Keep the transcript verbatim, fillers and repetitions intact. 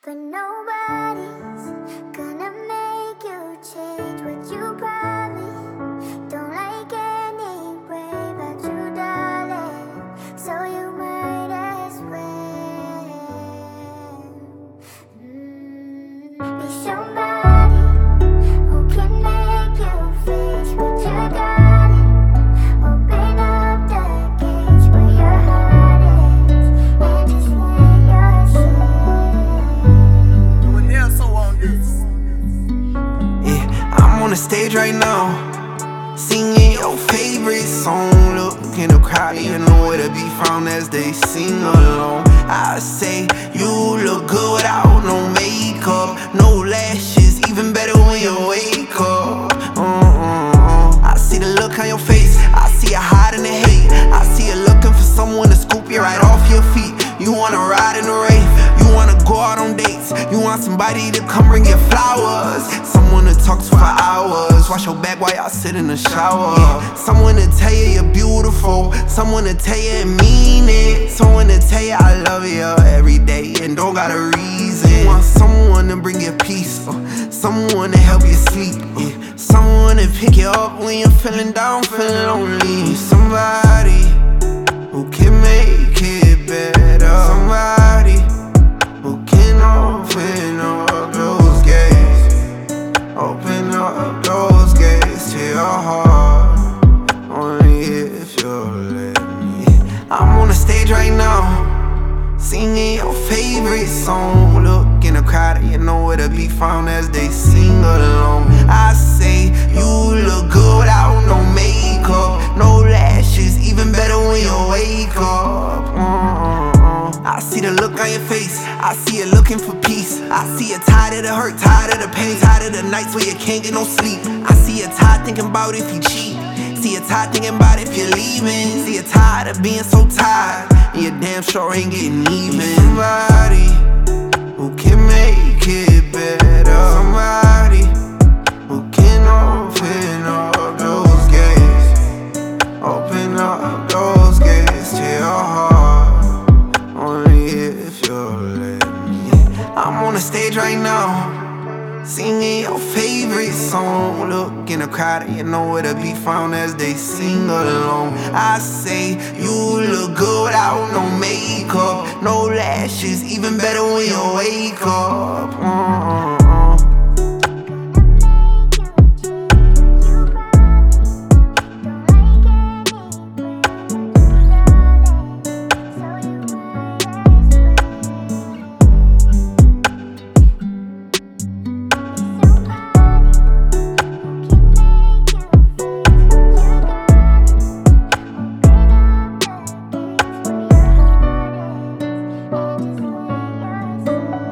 But nobody's gonna make you change what you promised. Don't like anyway about you, darling, so you might as well mm, be somebody who can make you face what you got. Open up the gates where your heart is and just let yourself. Doing nail so on this. Yeah, I'm on the stage right now, singing your favorite song. Look in the crowd, you know where to be found as they sing along. I say you look good without no makeup, no lashes, even better when you wake up. uh-uh. I see the look on your face, I see you hiding the hate. I see you looking for someone to scoop you right off your feet. You wanna ride in the rave, you wanna go out on dates, you want somebody to come bring you flowers, someone to talk to for hours, wash your back while y'all sit in the shower. Yeah. Someone to tell you you're beautiful, someone to tell you and mean it, someone to tell you I love you every day and don't got a reason. You want someone to bring you peace, uh, someone to help you sleep, uh, someone to pick you up when you're feeling down, feeling lonely. Somebody who can make it better, somebody who can open up those gates, open up those gates to your heart, only if you'll let me. I'm on the stage right now, singing your favorite song. Look in the crowd, you know where to be found as they sing along. I say you look good without no makeup, no lashes, even better when you wake up. uh-uh. I see the look on your face, I see you looking for peace. I see you tired of the hurt, tired of the pain, tired of the nights where you can't get no sleep. I see you tired thinking about if you cheat, see you tired thinking about if you're leaving, see you tired of being so tired and you damn sure ain't getting even. Somebody who can make it better, somebody who can open up those gates, open up those gates to your heart, only if you'll let me. I'm on the stage right now, singing your favorite song. Look in the crowd, you know where to be found as they sing along. I say you look good without no makeup, no lashes, even better when you wake up. uh-uh. Thank you.